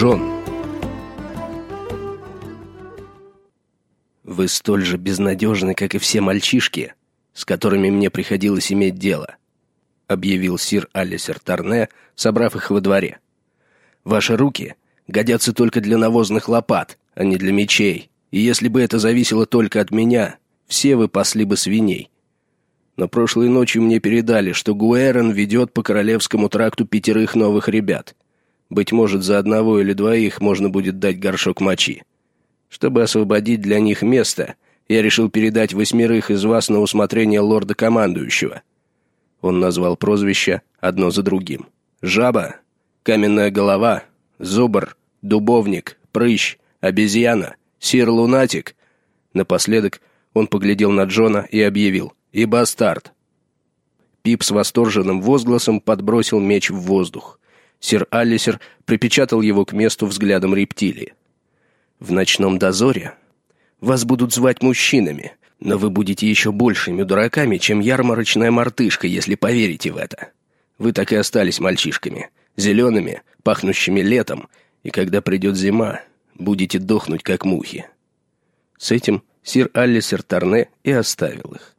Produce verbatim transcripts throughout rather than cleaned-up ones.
Джон. «Вы столь же безнадежны, как и все мальчишки, с которыми мне приходилось иметь дело», — объявил сир Алисер Тарне, собрав их во дворе. «Ваши руки годятся только для навозных лопат, а не для мечей, и если бы это зависело только от меня, все вы пасли бы свиней. Но прошлой ночью мне передали, что Гуэрон ведет по Королевскому тракту пятерых новых ребят. Быть может, за одного или двоих можно будет дать горшок мочи. Чтобы освободить для них место, я решил передать восьмерых из вас на усмотрение лорда-командующего». Он назвал прозвища одно за другим. «Жаба», «Каменная голова», «Зубр», «Дубовник», «Прыщ», «Обезьяна», «Сир-лунатик». Напоследок он поглядел на Джона и объявил: «И бастард». Пип с восторженным возгласом подбросил меч в воздух. Сир Алисер припечатал его к месту взглядом рептилии. «В ночном дозоре вас будут звать мужчинами, но вы будете еще большими дураками, чем ярмарочная мартышка, если поверите в это. Вы так и остались мальчишками, зелеными, пахнущими летом, и когда придет зима, будете дохнуть, как мухи». С этим сир Алисер Тарне и оставил их.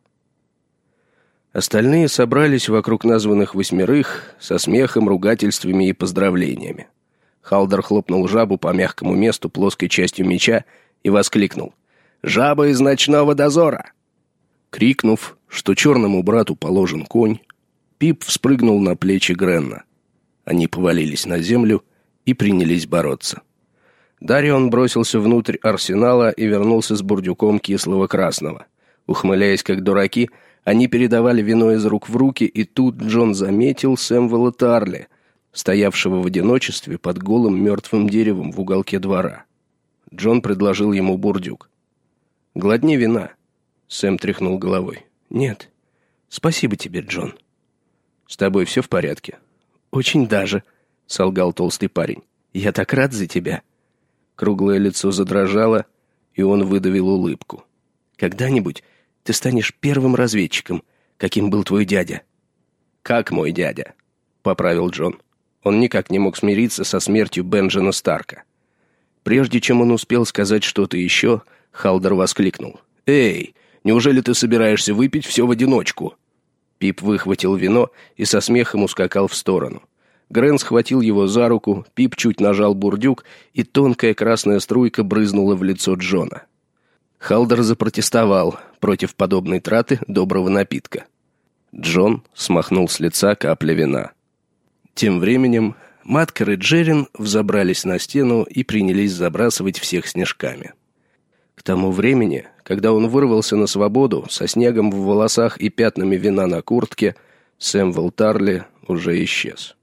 Остальные собрались вокруг названных восьмерых со смехом, ругательствами и поздравлениями. Халдер хлопнул жабу по мягкому месту плоской частью меча и воскликнул: «Жаба из ночного дозора!» Крикнув, что черному брату положен конь, Пип вспрыгнул на плечи Гренна. Они повалились на землю и принялись бороться. Дарион бросился внутрь арсенала и вернулся с бурдюком кислого красного. Ухмыляясь как дураки, они передавали вино из рук в руки, и тут Джон заметил Сэмвелла Тарли, стоявшего в одиночестве под голым мертвым деревом в уголке двора. Джон предложил ему бурдюк. «Глотни вина», — Сэм тряхнул головой. «Нет, спасибо тебе, Джон». «С тобой все в порядке?» «Очень даже», — солгал толстый парень. «Я так рад за тебя». Круглое лицо задрожало, и он выдавил улыбку. «Когда-нибудь ты станешь первым разведчиком, каким был твой дядя». «Как мой дядя?» — поправил Джон. Он никак не мог смириться со смертью Бенджена Старка. Прежде чем он успел сказать что-то еще, Халдер воскликнул: «Эй, неужели ты собираешься выпить все в одиночку?» Пип выхватил вино и со смехом ускакал в сторону. Грен схватил его за руку, Пип чуть нажал бурдюк, и тонкая красная струйка брызнула в лицо Джона. Халдер запротестовал против подобной траты доброго напитка. Джон смахнул с лица капли вина. Тем временем Маткер и Джерин взобрались на стену и принялись забрасывать всех снежками. К тому времени, когда он вырвался на свободу, со снегом в волосах и пятнами вина на куртке, Сэмвелл Тарли уже исчез.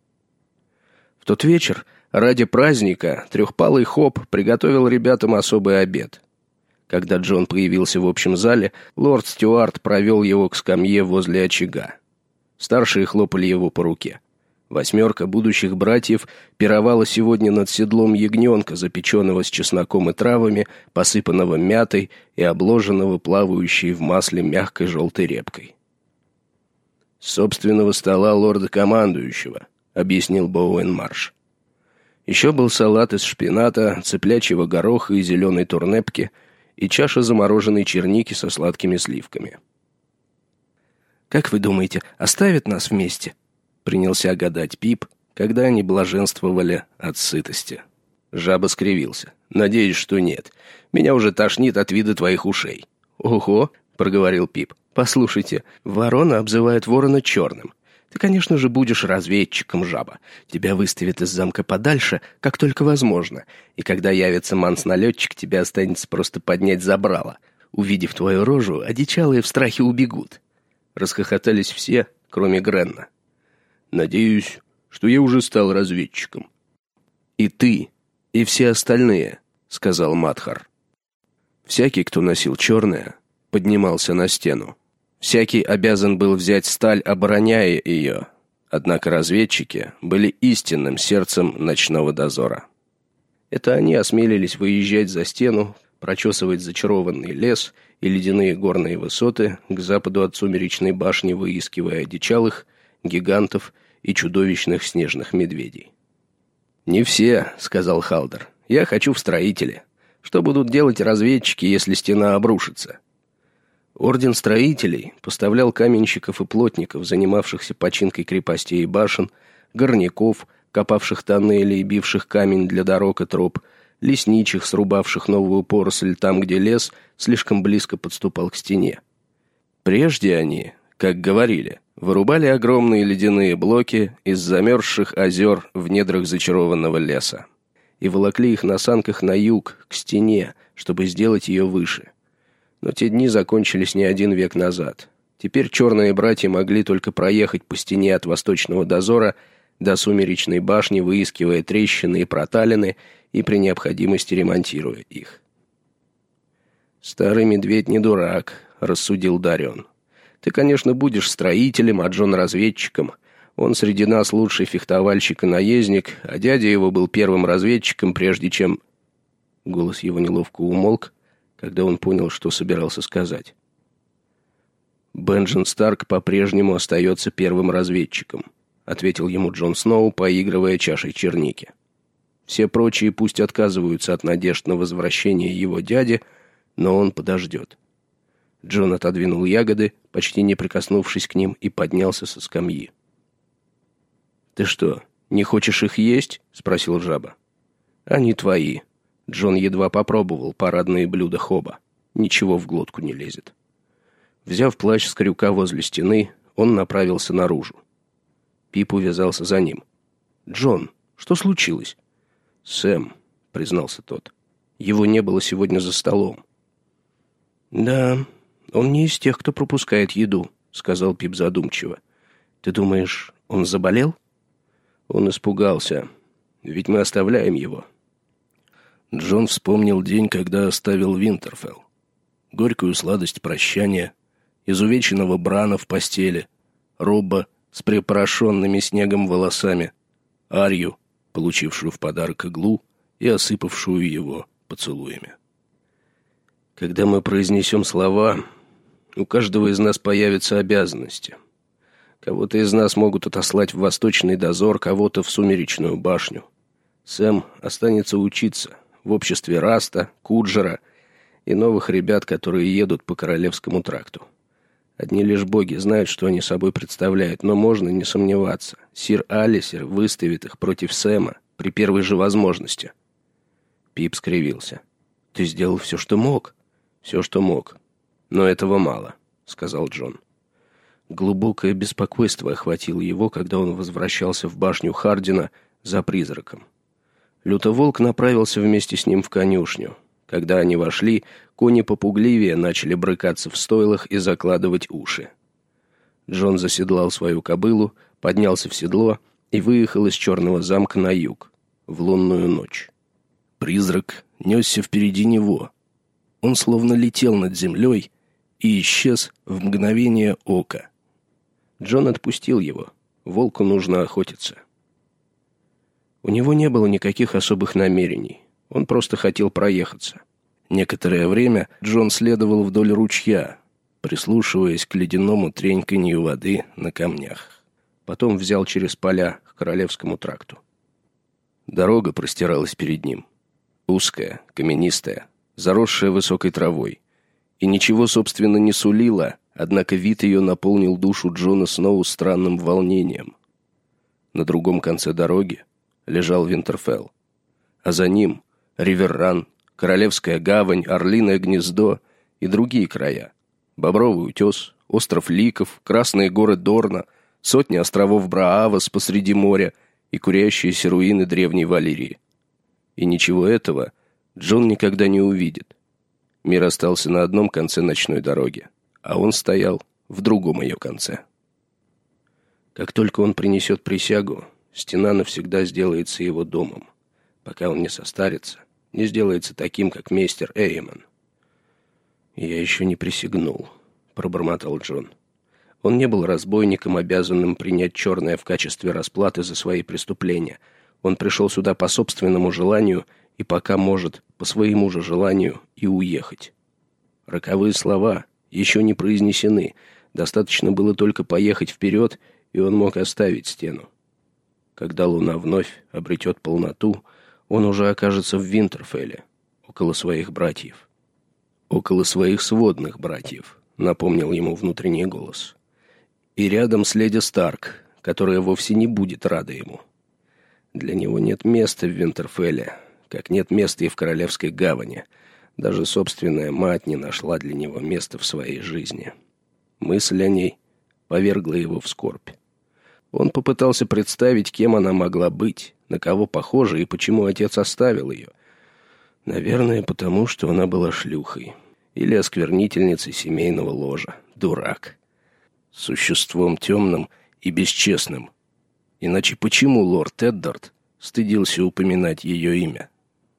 В тот вечер, ради праздника, трехпалый Хоп приготовил ребятам особый обед. Когда Джон появился в общем зале, лорд Стюарт провел его к скамье возле очага. Старшие хлопали его по руке. Восьмерка будущих братьев пировала сегодня над седлом ягненка, запеченного с чесноком и травами, посыпанного мятой и обложенного плавающей в масле мягкой желтой репкой. «С собственного стола лорда-командующего», — объяснил Боуэн Марш. Еще был салат из шпината, цыплячьего гороха и зеленой турнепки, и чаша замороженной черники со сладкими сливками. «Как вы думаете, оставят нас вместе?» — принялся гадать Пип, когда они блаженствовали от сытости. Жаба скривился. «Надеюсь, что нет. Меня уже тошнит от вида твоих ушей». «Ого!» — проговорил Пип. «Послушайте, ворона обзывает ворона черным. Ты, конечно же, будешь разведчиком, жаба. Тебя выставят из замка подальше, как только возможно. И когда явится манс-налетчик, тебе останется просто поднять забрало. Увидев твою рожу, одичалые в страхе убегут». Расхохотались все, кроме Гренна. «Надеюсь, что я уже стал разведчиком». «И ты, и все остальные», — сказал Матхар. Всякий, кто носил черное, поднимался на стену. Всякий обязан был взять сталь, обороняя ее. Однако разведчики были истинным сердцем ночного дозора. Это они осмелились выезжать за стену, прочесывать зачарованный лес и ледяные горные высоты к западу от сумеречной башни, выискивая одичалых, гигантов и чудовищных снежных медведей. «Не все», — сказал Халдер. «Я хочу в строители. Что будут делать разведчики, если стена обрушится?» Орден строителей поставлял каменщиков и плотников, занимавшихся починкой крепостей и башен, горняков, копавших тоннели и бивших камень для дорог и троп, лесничих, срубавших новую поросль там, где лес слишком близко подступал к стене. Прежде они, как говорили, вырубали огромные ледяные блоки из замерзших озер в недрах зачарованного леса и волокли их на санках на юг, к стене, чтобы сделать ее выше. Но те дни закончились не один век назад. Теперь черные братья могли только проехать по стене от восточного дозора до сумеречной башни, выискивая трещины и проталины и при необходимости ремонтируя их. «Старый медведь не дурак», — рассудил Дарион. «Ты, конечно, будешь строителем, а Джон разведчиком. Он среди нас лучший фехтовальщик и наездник, а дядя его был первым разведчиком, прежде чем...» Голос его неловко умолк, когда он понял, что собирался сказать. «Бенджин Старк по-прежнему остается первым разведчиком», — ответил ему Джон Сноу, поигрывая чашей черники. «Все прочие пусть отказываются от надежд на возвращение его дяди, но он подождет». Джон отодвинул ягоды, почти не прикоснувшись к ним, и поднялся со скамьи. «Ты что, не хочешь их есть?» — спросил жаба. «Они твои». Джон едва попробовал парадные блюда Хоба. Ничего в глотку не лезет. Взяв плащ с крюка возле стены, он направился наружу. Пип увязался за ним. «Джон, что случилось?» «Сэм», — признался тот. «Его не было сегодня за столом». «Да, он не из тех, кто пропускает еду», — сказал Пип задумчиво. «Ты думаешь, он заболел?» «Он испугался. Ведь мы оставляем его». Джон вспомнил день, когда оставил Винтерфелл. Горькую сладость прощания, изувеченного Брана в постели, Робба с припорошенными снегом волосами, Арью, получившую в подарок иглу и осыпавшую его поцелуями. Когда мы произнесем слова, у каждого из нас появятся обязанности. Кого-то из нас могут отослать в восточный дозор, кого-то в сумеречную башню. Сэм останется учиться в обществе Раста, Куджера и новых ребят, которые едут по Королевскому тракту. Одни лишь боги знают, что они собой представляют, но можно не сомневаться. Сир Алисер выставит их против Сэма при первой же возможности. Пип скривился. «Ты сделал все, что мог?» «Все, что мог. Но этого мало», — сказал Джон. Глубокое беспокойство охватило его, когда он возвращался в башню Хардина за призраком. Лютоволк направился вместе с ним в конюшню. Когда они вошли, кони попугливее начали брыкаться в стойлах и закладывать уши. Джон заседлал свою кобылу, поднялся в седло и выехал из черного замка на юг, в лунную ночь. Призрак несся впереди него. Он словно летел над землей и исчез в мгновение ока. Джон отпустил его. Волку нужно охотиться. У него не было никаких особых намерений. Он просто хотел проехаться. Некоторое время Джон следовал вдоль ручья, прислушиваясь к ледяному треньканью воды на камнях. Потом взял через поля к Королевскому тракту. Дорога простиралась перед ним. Узкая, каменистая, заросшая высокой травой. И ничего, собственно, не сулила, однако вид ее наполнил душу Джона Сноу странным волнением. На другом конце дороги лежал Винтерфелл, а за ним Риверран, Королевская гавань, Орлиное гнездо и другие края. Бобровый утес, остров Ликов, Красные горы Дорна, сотни островов Браавос посреди моря и курящиеся руины древней Валирии. И ничего этого Джон никогда не увидит. Мир остался на одном конце ночной дороги, а он стоял в другом ее конце. Как только он принесет присягу, стена навсегда сделается его домом, пока он не состарится, не сделается таким, как мейстер Эймон. «Я еще не присягнул», — пробормотал Джон. Он не был разбойником, обязанным принять черное в качестве расплаты за свои преступления. Он пришел сюда по собственному желанию и пока может, по своему же желанию, и уехать. Роковые слова еще не произнесены, достаточно было только поехать вперед, и он мог оставить стену. Когда луна вновь обретет полноту, он уже окажется в Винтерфелле, около своих братьев. Около своих сводных братьев, напомнил ему внутренний голос. И рядом с леди Старк, которая вовсе не будет рада ему. Для него нет места в Винтерфелле, как нет места и в Королевской гавани. Даже собственная мать не нашла для него места в своей жизни. Мысль о ней повергла его в скорбь. Он попытался представить, кем она могла быть, на кого похожа и почему отец оставил ее. Наверное, потому что она была шлюхой. Или осквернительницей семейного ложа. Дурак. Существом темным и бесчестным. Иначе почему лорд Эддард стыдился упоминать ее имя?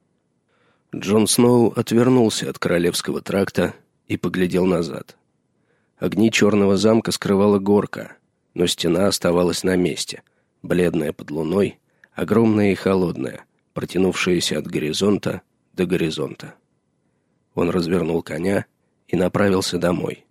Джон Сноу отвернулся от Королевского тракта и поглядел назад. Огни черного замка скрывала горка, но стена оставалась на месте, бледная под луной, огромная и холодная, протянувшаяся от горизонта до горизонта. Он развернул коня и направился домой.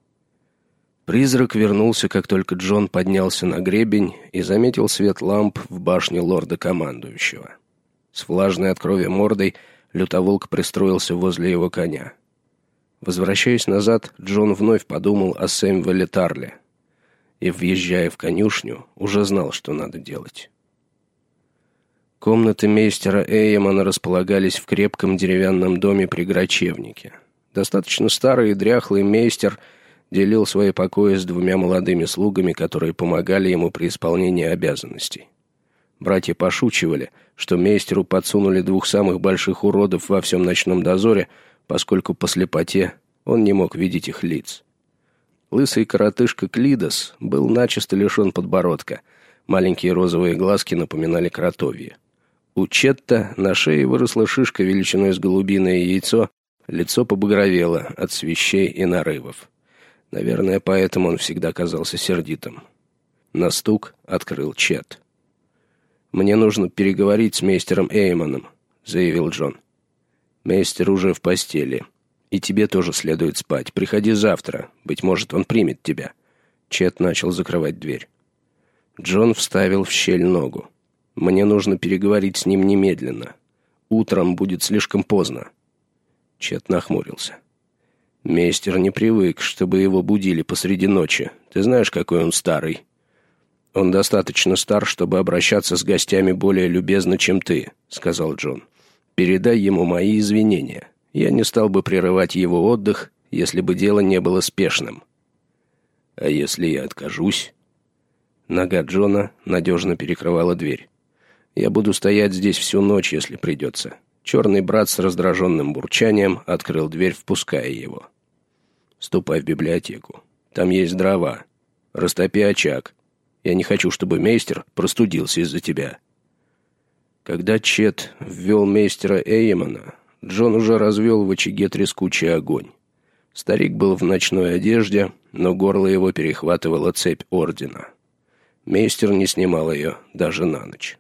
Призрак вернулся, как только Джон поднялся на гребень и заметил свет ламп в башне лорда-командующего. С влажной от крови мордой лютоволк пристроился возле его коня. Возвращаясь назад, Джон вновь подумал о Сэмюэле Тарле и, въезжая в конюшню, уже знал, что надо делать. Комнаты мейстера Эйемана располагались в крепком деревянном доме при Грачевнике. Достаточно старый и дряхлый мейстер делил свои покои с двумя молодыми слугами, которые помогали ему при исполнении обязанностей. Братья пошучивали, что мейстеру подсунули двух самых больших уродов во всем ночном дозоре, поскольку по слепоте он не мог видеть их лиц. Лысый коротышка Клидос был начисто лишен подбородка. Маленькие розовые глазки напоминали кротовьи. У Четта на шее выросла шишка величиной с голубиное яйцо, лицо побагровело от свищей и нарывов. Наверное, поэтому он всегда казался сердитым. На стук открыл Чет. «Мне нужно переговорить с мейстером Эймоном», — заявил Джон. «Мейстер уже в постели. И тебе тоже следует спать. Приходи завтра. Быть может, он примет тебя». Чет начал закрывать дверь. Джон вставил в щель ногу. «Мне нужно переговорить с ним немедленно. Утром будет слишком поздно». Чет нахмурился. «Мейстер не привык, чтобы его будили посреди ночи. Ты знаешь, какой он старый?» «Он достаточно стар, чтобы обращаться с гостями более любезно, чем ты», — сказал Джон. «Передай ему мои извинения. Я не стал бы прерывать его отдых, если бы дело не было спешным». «А если я откажусь?» Нога Джона надежно перекрывала дверь. «Я буду стоять здесь всю ночь, если придется». Черный брат с раздраженным бурчанием открыл дверь, впуская его. «Ступай в библиотеку. Там есть дрова. Растопи очаг. Я не хочу, чтобы мейстер простудился из-за тебя». Когда Чет ввел мейстера Эйемана, Джон уже развел в очаге трескучий огонь. Старик был в ночной одежде, но горло его перехватывала цепь ордена. Мейстер не снимал ее даже на ночь.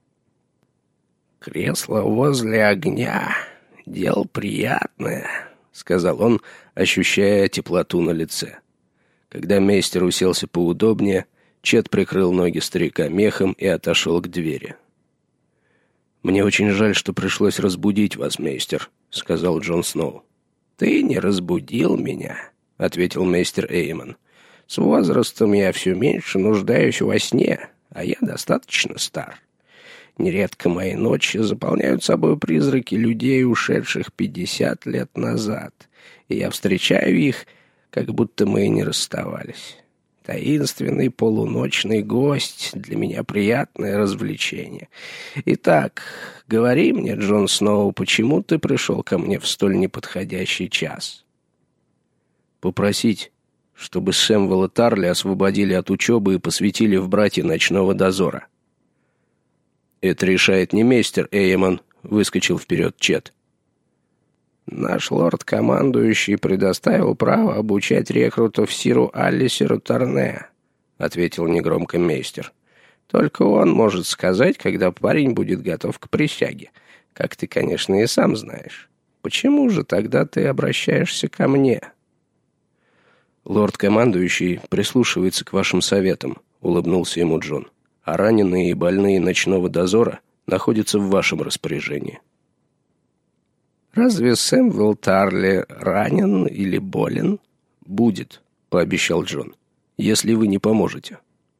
«Кресло возле огня. Дело приятное», — сказал он, ощущая теплоту на лице. Когда мейстер уселся поудобнее, Чет прикрыл ноги старика мехом и отошел к двери. «Мне очень жаль, что пришлось разбудить вас, мейстер», — сказал Джон Сноу. «Ты не разбудил меня», — ответил мейстер Эймон. «С возрастом я все меньше нуждаюсь во сне, а я достаточно стар. Нередко мои ночи заполняют собой призраки людей, ушедших пятьдесят лет назад, и я встречаю их, как будто мы и не расставались. Таинственный полуночный гость — для меня приятное развлечение. Итак, говори мне, Джон Сноу, почему ты пришел ко мне в столь неподходящий час?» «Попросить, чтобы Сэмюэла Тарли освободили от учебы и посвятили в братья ночного дозора». «Это решает не мейстер Эйеман», — выскочил вперед Чет. «Наш лорд-командующий предоставил право обучать рекрутов Сиру Аллисеру Торне», — ответил негромко мейстер. «Только он может сказать, когда парень будет готов к присяге, как ты, конечно, и сам знаешь. Почему же тогда ты обращаешься ко мне?» «Лорд-командующий прислушивается к вашим советам», — улыбнулся ему Джон. а раненые и больные ночного дозора находятся в вашем распоряжении». «Разве Сэмюэл Тарли ранен или болен?» «Будет», — пообещал Джон, — «если вы не поможете».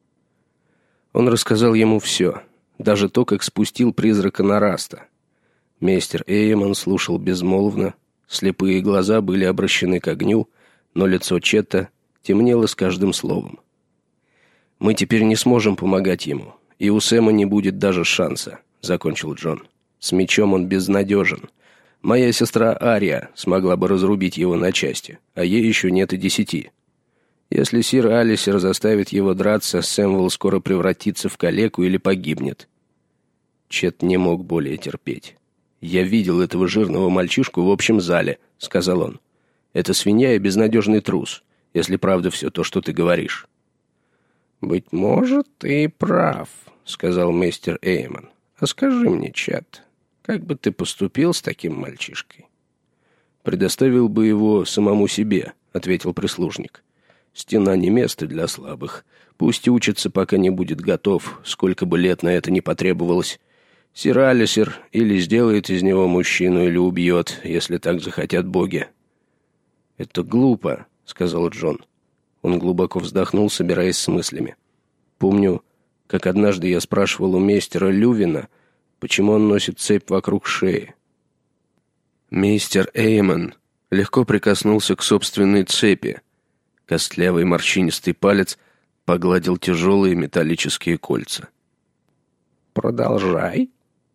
Он рассказал ему все, даже то, как спустил призрака на Раста. Мейстер Эймон слушал безмолвно, слепые глаза были обращены к огню, но лицо Четта темнело с каждым словом. «Мы теперь не сможем помогать ему, и у Сэма не будет даже шанса», — закончил Джон. «С мечом он безнадежен. Моя сестра Ария смогла бы разрубить его на части, а ей еще нет и десяти. Если сир Алисер заставит его драться, Сэмюэл скоро превратится в калеку или погибнет». Чет не мог более терпеть. «Я видел этого жирного мальчишку в общем зале», — сказал он. «Это свинья и безнадежный трус, если правда все то, что ты говоришь». «Быть может, ты и прав», — сказал мистер Эймон. «А скажи мне, Чет, как бы ты поступил с таким мальчишкой?» «Предоставил бы его самому себе», — ответил прислужник. «Стена не место для слабых. Пусть учится, пока не будет готов, сколько бы лет на это не потребовалось. Сир Алисер или сделает из него мужчину, или убьет, если так захотят боги». «Это глупо», — сказал Джон. Он глубоко вздохнул, собираясь с мыслями. «Помню, как однажды я спрашивал у мейстера Лювина, почему он носит цепь вокруг шеи». Мейстер Эймон легко прикоснулся к собственной цепи. Костлявый морщинистый палец погладил тяжелые металлические кольца. «Продолжай».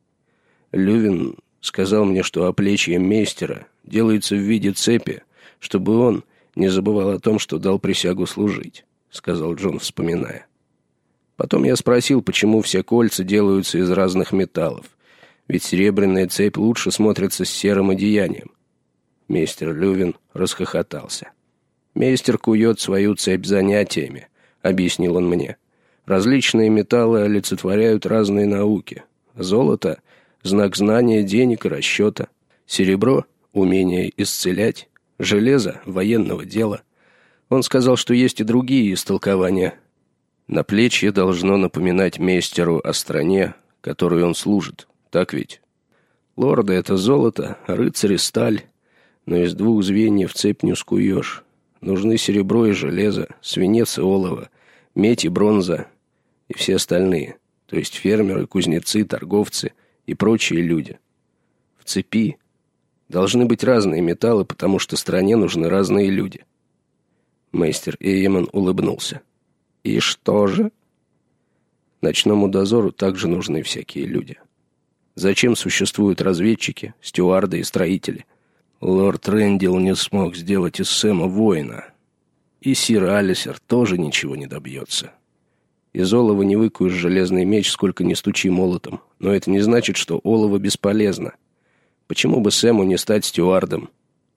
«Лювин сказал мне, что оплечье мейстера делается в виде цепи, чтобы он не забывал о том, что дал присягу служить», — сказал Джон, вспоминая. «Потом я спросил, почему все кольца делаются из разных металлов, ведь серебряная цепь лучше смотрится с серым одеянием». Мейстер Лювин расхохотался. «Мейстер кует свою цепь занятиями», — объяснил он мне. «Различные металлы олицетворяют разные науки. Золото — знак знания, денег и расчета. Серебро — умение исцелять. Железо — военного дела. Он сказал, что есть и другие истолкования. Наплечье должно напоминать мейстеру о стране, которой он служит. Так ведь? Лорды — это золото, а рыцари — сталь. Но из двух звеньев цепь не скуешь. Нужны серебро и железо, свинец и олово, медь и бронза, и все остальные, то есть фермеры, кузнецы, торговцы и прочие люди. В цепи должны быть разные металлы, потому что стране нужны разные люди». Мейстер Эймон улыбнулся. «И что же?» «Ночному дозору также нужны всякие люди. Зачем существуют разведчики, стюарды и строители? Лорд Рэндилл не смог сделать из Сэма воина. И сир Алисер тоже ничего не добьется. Из олова не выкуешь железный меч, сколько ни стучи молотом, но это не значит, что олово бесполезно. Почему бы Сэму не стать стюардом?»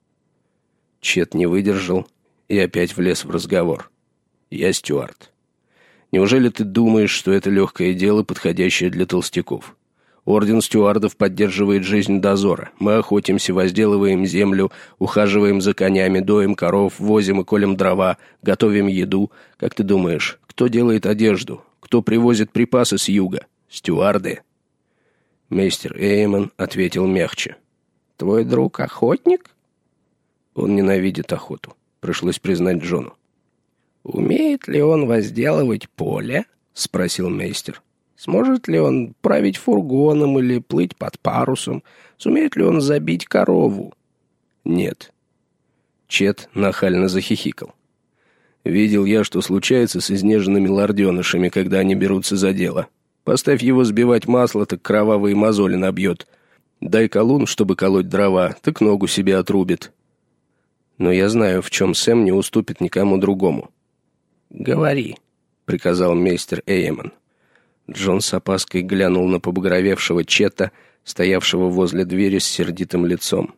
Чет не выдержал и опять влез в разговор. «Я стюард. Неужели ты думаешь, что это легкое дело, подходящее для толстяков? Орден стюардов поддерживает жизнь дозора. Мы охотимся, возделываем землю, ухаживаем за конями, доим коров, возим и колем дрова, готовим еду. Как ты думаешь, кто делает одежду? Кто привозит припасы с юга? Стюарды?» Мейстер Эймон ответил мягче. «Твой друг охотник?» «Он ненавидит охоту», пришлось признать Джону. «Умеет ли он возделывать поле?» — спросил мейстер. «Сможет ли он править фургоном или плыть под парусом? Сумеет ли он забить корову?» «Нет». Чет нахально захихикал. «Видел я, что случается с изнеженными лорденышами, когда они берутся за дело. Поставь его сбивать масло, так кровавые мозоли набьет. Дай колун, чтобы колоть дрова, так ногу себе отрубит. Но я знаю, в чем Сэм не уступит никому другому». «Говори», — приказал мейстер Эймон. Джон с опаской глянул на побагровевшего Чета, стоявшего возле двери с сердитым лицом.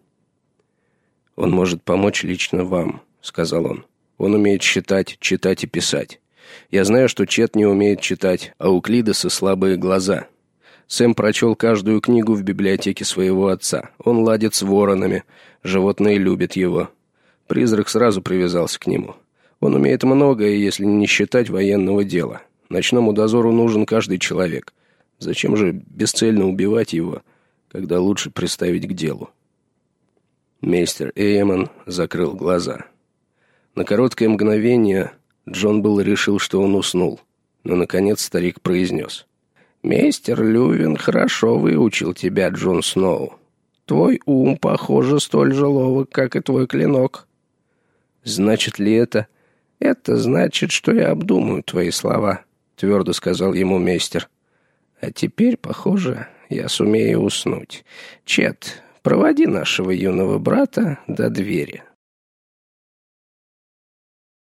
«Он может помочь лично вам», — сказал он. «Он умеет считать, читать и писать. Я знаю, что Чет не умеет читать, а у Клидоса слабые глаза. Сэм прочел каждую книгу в библиотеке своего отца. Он ладит с воронами, животные любят его. Призрак сразу привязался к нему. Он умеет многое, если не считать военного дела. Ночному дозору нужен каждый человек. Зачем же бесцельно убивать его, когда лучше приставить к делу?» Мейстер Эймон закрыл глаза. На короткое мгновение Джон был решил, что он уснул, но, наконец, старик произнес: «Мейстер Лювин хорошо выучил тебя, Джон Сноу. Твой ум, похоже, столь же ловок, как и твой клинок». «Значит ли это?» «Это значит, что я обдумаю твои слова», — твердо сказал ему мейстер. «А теперь, похоже, я сумею уснуть. Чет, проводи нашего юного брата до двери».